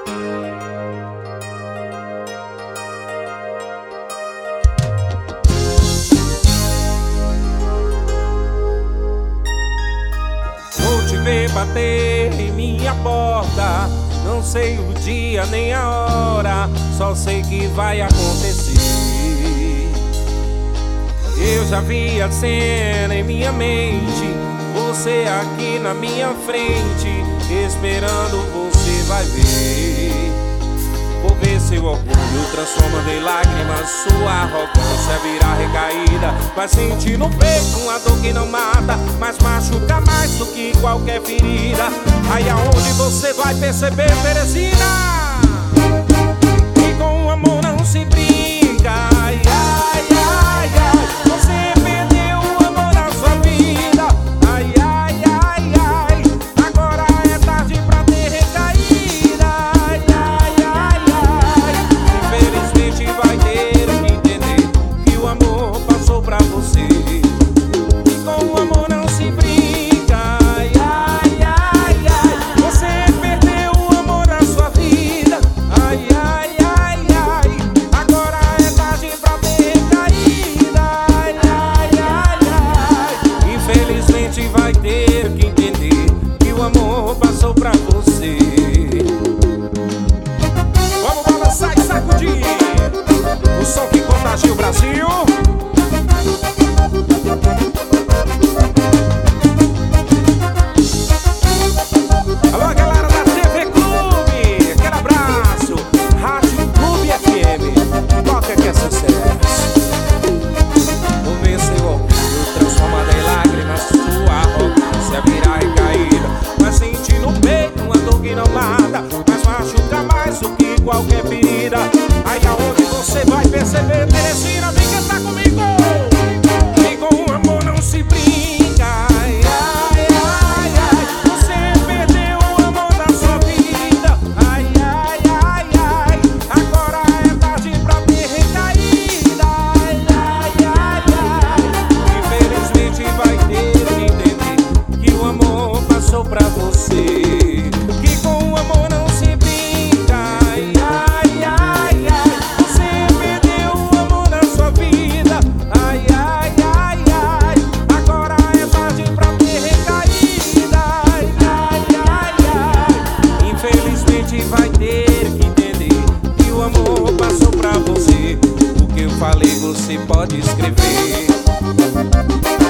Vou te ver bater em minha porta, não sei o dia nem a hora, só sei que vai acontecer. Eu já vi a cena em minha mente, você aqui na minha frente, esperando você vai ver. Vou ver seu orgulho transformando em lágrimas, sua arrogância virar recaída. Vai sentir no peito uma dor que não mata, mas machuca mais do que qualquer ferida. Aí aonde você vai perceber, Teresina, que com o amor não se brinca. Ai, ai, ai, ai, você perdeu o amor da sua vida. Ai, ai, ai, ai, agora é tarde pra ter recaída. Ai, ai, ai, ai, infelizmente vai ter que entender que o amor passou pra você. E com o amor não se brinca. Ai, ai, ai, ai, você perdeu o amor da sua vida. Ai, ai, ai, ai, agora é tarde pra ter recaída. Ai, ai, ai, ai, infelizmente vai ter que entender que o amor passou pra você. Vamos balançar e sacudir o som que contagia o Brasil. Alô, galera da TV Clube, aquele abraço. Rádio Clube FM, toca que é sucesso. Vou ver seu orgulho transformado em lágrimas, sua arrogância virar recaída. Vai sentir no peito uma dor que não mata, mas machuca mais do que qualquer ferida. Aí aonde você vai perceber, Teresina, vem cantar comigo, que com o amor não se brinca. Ai, ai, ai, ai, você perdeu o amor da sua vida. Ai, ai, ai, ai, agora é tarde pra ter recaída. Ai, ai, ai, ai, infelizmente vai ter que entender que o amor passou pra você. Que com o amor não se brinca. Ai, ai, ai, ai, você perdeu o amor da sua vida. Ai, ai, ai, ai, agora é tarde pra ter recaída. Ai, ai, ai, ai, infelizmente vai ter que entender que o amor passou pra você. O que eu falei você pode escrever.